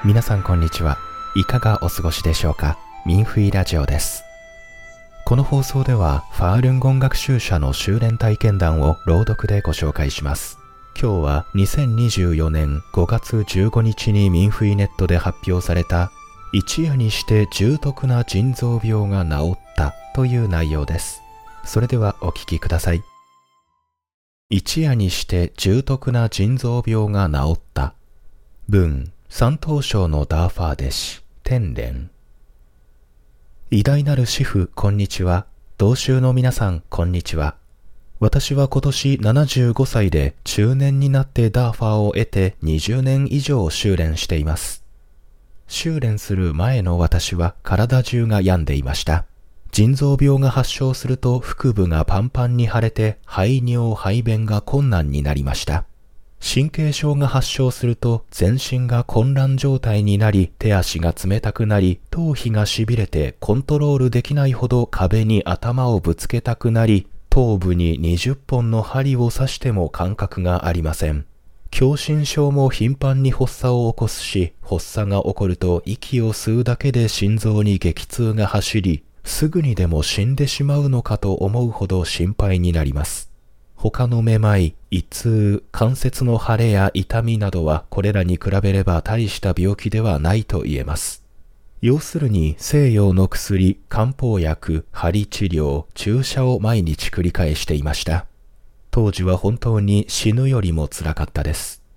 皆さんこんにちは。いかがお過ごしでしょうか。ミンフイラジオです。この放送ではファールンゴン学習者の修練体験談を朗読でご紹介します。今日は2024年5月15日にミンフイネットで発表された一夜にして重篤な腎臓病が治ったという内容です。それではお聞きください。一夜にして重篤な腎臓病が治った。文山東省のダーファー弟子天蓮。偉大なる師父こんにちは。同修の皆さんこんにちは。私は今年75歳で中年になってダーファーを得て20年以上修練しています。修練する前の私は体中が病んでいました。腎臓病が発症すると腹部がパンパンに腫れて排尿排便が困難になりました。神経症が発症すると全身が混乱状態になり、手足が冷たくなり、頭皮がしびれてコントロールできないほど壁に頭をぶつけたくなり、頭部に20本の針を刺しても感覚がありません。狭心症も頻繁に発作を起こすし、発作が起こると息を吸うだけで心臓に激痛が走り、すぐにでも死んでしまうのかと思うほど心配になります。他のめまい、胃痛、関節の腫れや痛みなどはこれらに比べれば大した病気ではないと言えます。要するに西洋の薬、漢方薬、針治療、注射を毎日繰り返していました。当時は本当に死ぬよりも辛かったです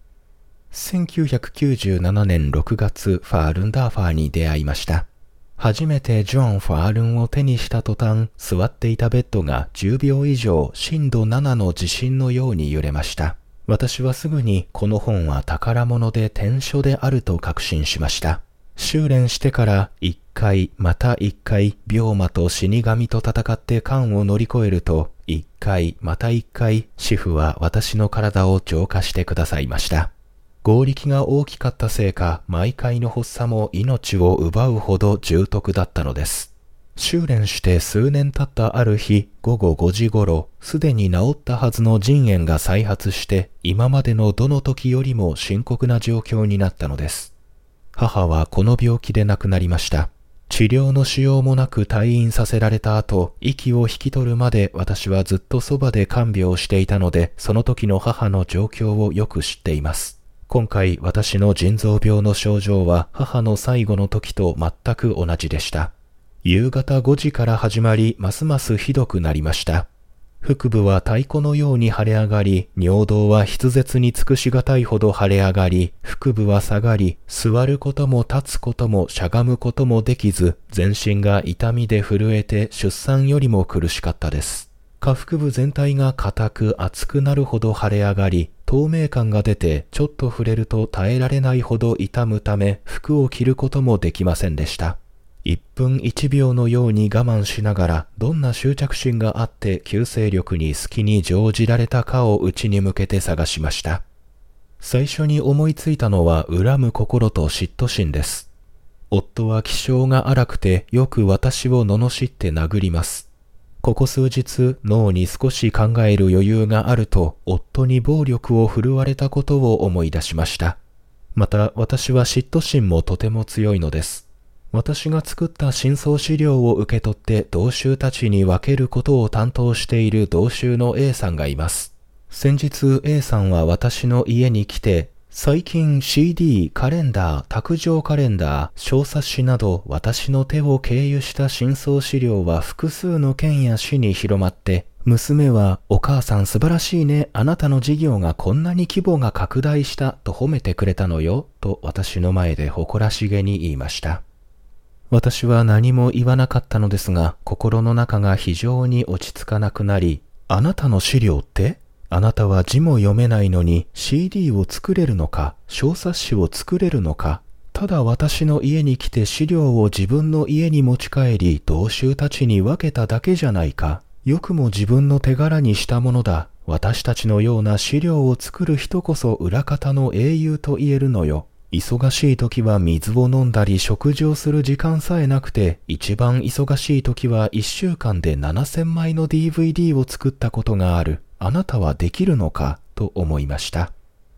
。1997年6月、ファールンダーファーに出会いました。初めてジョン・ファールンを手にした途端、座っていたベッドが10秒以上震度7の地震のように揺れました。私はすぐにこの本は宝物で天書であると確信しました。修練してから1回また1回病魔と死神と戦って癌を乗り越えると、1回また1回師父は私の体を浄化してくださいました。合力が大きかったせいか、毎回の発作も命を奪うほど重篤だったのです。修練して数年経ったある日、午後5時頃、すでに治ったはずの腎炎が再発して、今までのどの時よりも深刻な状況になったのです。母はこの病気で亡くなりました。治療のしようもなく退院させられた後、息を引き取るまで私はずっとそばで看病していたので、その時の母の状況をよく知っています。今回私の腎臓病の症状は母の最後の時と全く同じでした。夕方5時から始まり、ますますひどくなりました。腹部は太鼓のように腫れ上がり、尿道は筆舌に尽くしがたいほど腫れ上がり、腹部は下がり、座ることも立つこともしゃがむこともできず、全身が痛みで震えて出産よりも苦しかったです。下腹部全体が硬く熱くなるほど腫れ上がり、透明感が出てちょっと触れると耐えられないほど痛むため、服を着ることもできませんでした。1分1秒のように我慢しながら、どんな執着心があって救世力に好きに乗じられたかを内に向けて探しました。最初に思いついたのは恨む心と嫉妬心です。夫は気性が荒くてよく私を罵って殴ります。ここ数日脳に少し考える余裕があると夫に暴力を振るわれたことを思い出しました。また私は嫉妬心もとても強いのです。私が作った真相資料を受け取って同修たちに分けることを担当している同修の A さんがいます。先日 A さんは私の家に来て、最近 CD、カレンダー、卓上カレンダー、小冊子など私の手を経由した真相資料は複数の県や市に広まって、娘はお母さん素晴らしいね、あなたの事業がこんなに規模が拡大したと褒めてくれたのよ、と私の前で誇らしげに言いました。私は何も言わなかったのですが、心の中が非常に落ち着かなくなり、あなたの資料って？あなたは字も読めないのに CD を作れるのか、小冊子を作れるのか、ただ私の家に来て資料を自分の家に持ち帰り、同修たちに分けただけじゃないか。よくも自分の手柄にしたものだ。私たちのような資料を作る人こそ裏方の英雄と言えるのよ。忙しい時は水を飲んだり食事をする時間さえなくて、一番忙しい時は1週間で7000枚の DVD を作ったことがある。あなたはできるのかと思いました。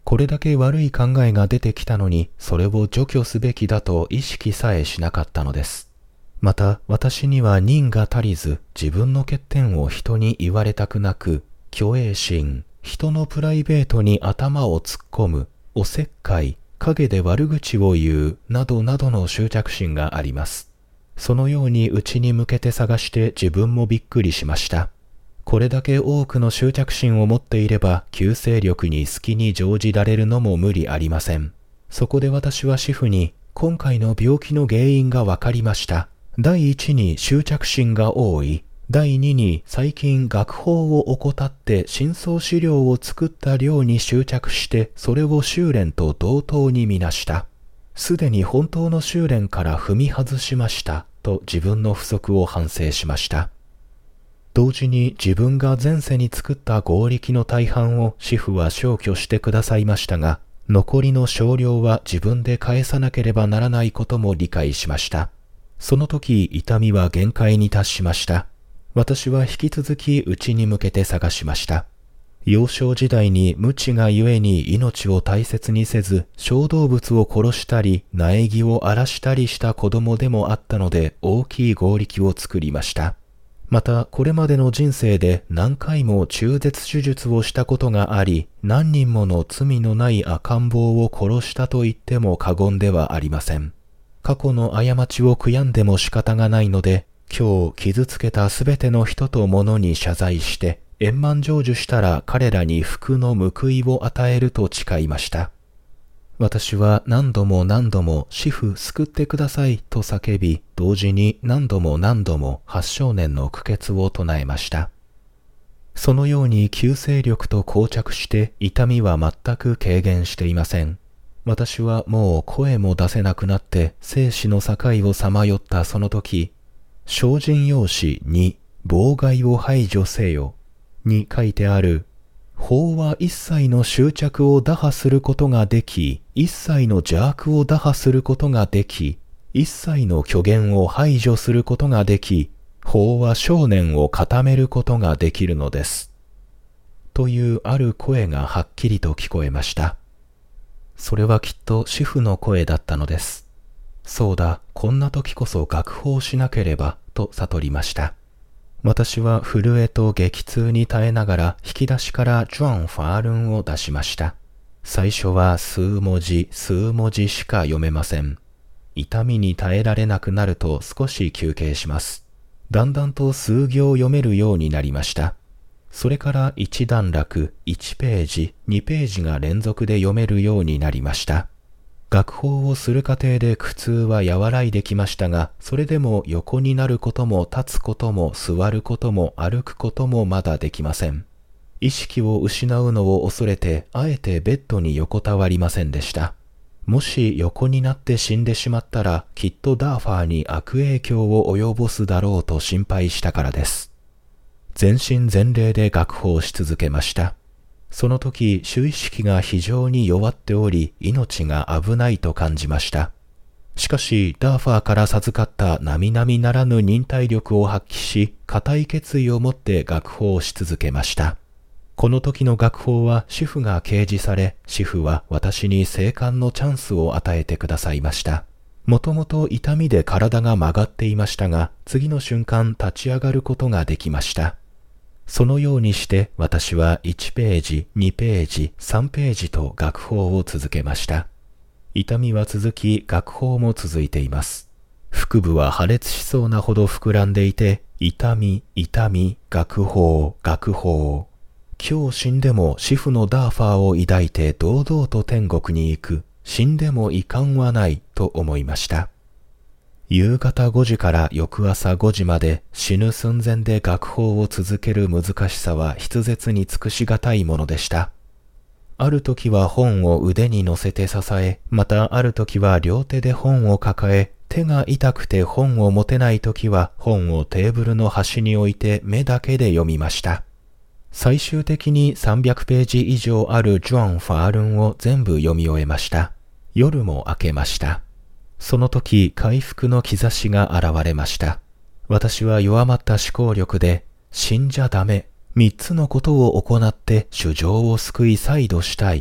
これだけ悪い考えが出てきたのに、それを除去すべきだと意識さえしなかったのです。また、私には任が足りず、自分の欠点を人に言われたくなく、虚栄心、人のプライベートに頭を突っ込む、おせっかい、陰で悪口を言う、などなどの執着心があります。そのように内に向けて探して自分もびっくりしました。これだけ多くの執着心を持っていれば、旧勢力に好きに乗じられるのも無理ありません。そこで私は主婦に、今回の病気の原因がわかりました。第一に執着心が多い。第二に最近学法を怠って深層資料を作った量に執着してそれを修練と同等にみなした。すでに本当の修練から踏み外しましたと自分の不足を反省しました。同時に自分が前世に作った業力の大半を師父は消去してくださいましたが、残りの少量は自分で返さなければならないことも理解しました。その時痛みは限界に達しました。私は引き続き内に向けて探しました。幼少時代に無知がゆえに命を大切にせず、小動物を殺したり、苗木を荒らしたりした子供でもあったので、大きい業力を作りました。また、これまでの人生で何回も中絶手術をしたことがあり、何人もの罪のない赤ん坊を殺したと言っても過言ではありません。過去の過ちを悔やんでも仕方がないので、今日傷つけたすべての人と物に謝罪して、円満成就したら彼らに福の報いを与えると誓いました。私は何度も何度も師父救ってくださいと叫び、同時に何度も何度も八正念の苦訣を唱えました。そのように旧勢力と膠着して痛みは全く軽減していません。私はもう声も出せなくなって生死の境をさまよったその時、精進用紙に妨害を排除せよに書いてある、法は一切の執着を打破することができ、一切の邪悪を打破することができ、一切の虚言を排除することができ、法は正念を固めることができるのです。というある声がはっきりと聞こえました。それはきっと師父の声だったのです。そうだ、こんな時こそ学法しなければ、と悟りました。私は震えと激痛に耐えながら引き出しからジョン・ファールンを出しました。最初は数文字しか読めません。痛みに耐えられなくなると少し休憩します。だんだんと数行読めるようになりました。それから一段落、1ページ、2ページが連続で読めるようになりました。学法をする過程で苦痛は和らいできましたが、それでも横になることも立つことも座ることも歩くこともまだできません。意識を失うのを恐れて、あえてベッドに横たわりませんでした。もし横になって死んでしまったら、きっとダーファーに悪影響を及ぼすだろうと心配したからです。全身全霊で学法し続けました。その時、主意識が非常に弱っており、命が危ないと感じました。しかし、ダーファーから授かった並々ならぬ忍耐力を発揮し、固い決意を持って学法をし続けました。この時の学法は主婦が掲示され、師父は私に生還のチャンスを与えてくださいました。もともと痛みで体が曲がっていましたが、次の瞬間立ち上がることができました。そのようにして私は1ページ、2ページ、3ページと学法を続けました。痛みは続き、学法も続いています。腹部は破裂しそうなほど膨らんでいて、痛み、学法。今日死んでも師父のダーファーを抱いて堂々と天国に行く。死んでも遺憾はないと思いました。夕方5時から翌朝5時まで死ぬ寸前で学法を続ける難しさは筆舌に尽くしがたいものでした。ある時は本を腕に乗せて支え、またある時は両手で本を抱え、手が痛くて本を持てない時は本をテーブルの端に置いて目だけで読みました。最終的に300ページ以上あるジョン・ファールンを全部読み終えました。夜も明けました。その時、回復の兆しが現れました。私は弱まった思考力で、死んじゃダメ、3つのことを行って主情を救い再度したい、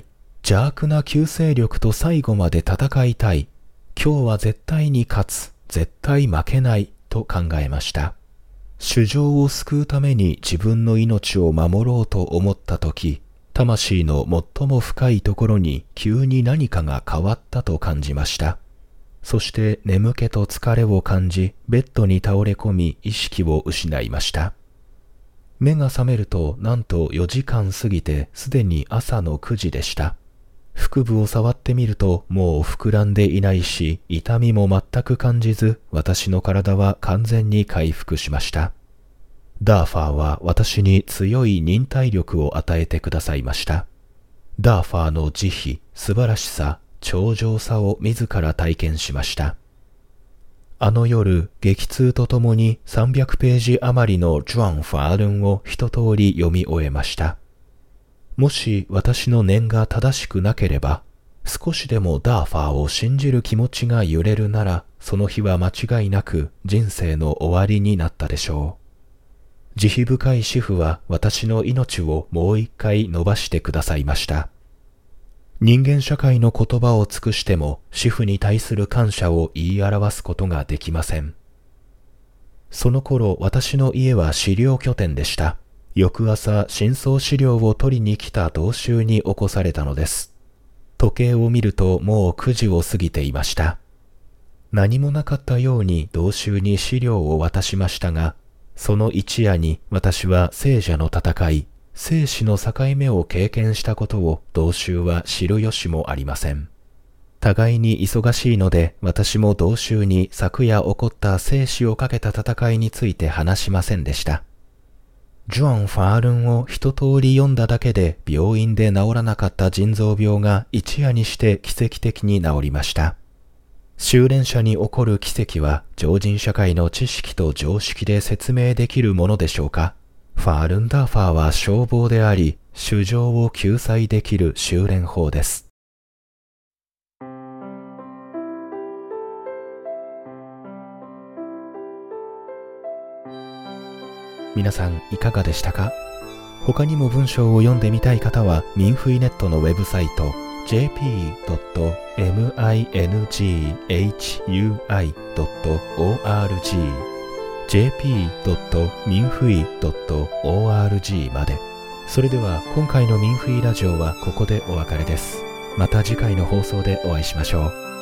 邪悪な旧勢力と最後まで戦いたい。今日は絶対に勝つ。絶対負けない。と考えました。主情を救うために自分の命を守ろうと思ったとき、魂の最も深いところに急に何かが変わったと感じました。そして眠気と疲れを感じ、ベッドに倒れ込み意識を失いました。目が覚めると、なんと4時間過ぎてすでに朝の9時でした。腹部を触ってみるともう膨らんでいないし、痛みも全く感じず、私の体は完全に回復しました。ダーファーは私に強い忍耐力を与えてくださいました。ダーファーの慈悲、素晴らしさ、長情さを自ら体験しました。あの夜、激痛とともに300ページ余りのジュアン・ファールンを一通り読み終えました。もし私の念が正しくなければ、少しでもダーファーを信じる気持ちが揺れるなら、その日は間違いなく人生の終わりになったでしょう。慈悲深い主婦は私の命をもう一回伸ばしてくださいました。人間社会の言葉を尽くしても主婦に対する感謝を言い表すことができません。その頃私の家は資料拠点でした。翌朝真相資料を取りに来た同衆に起こされたのです。時計を見るともう9時を過ぎていました。何もなかったように同衆に資料を渡しましたが、その一夜に私は聖者の戦い、生死の境目を経験したことを同衆は知る由もありません。互いに忙しいので私も同衆に昨夜起こった生死をかけた戦いについて話しませんでした。ジュアン・ファールンを一通り読んだだけで病院で治らなかった腎臓病が一夜にして奇跡的に治りました。修練者に起こる奇跡は常人社会の知識と常識で説明できるものでしょうか。ファールンダーファーは消防であり、主情を救済できる修練法です。皆さんいかがでしたか？他にも文章を読んでみたい方はミンフイネットのウェブサイトjp.minghui.org jp.minfui.org まで。それでは今回のミンフイラジオはここでお別れです。また次回の放送でお会いしましょう。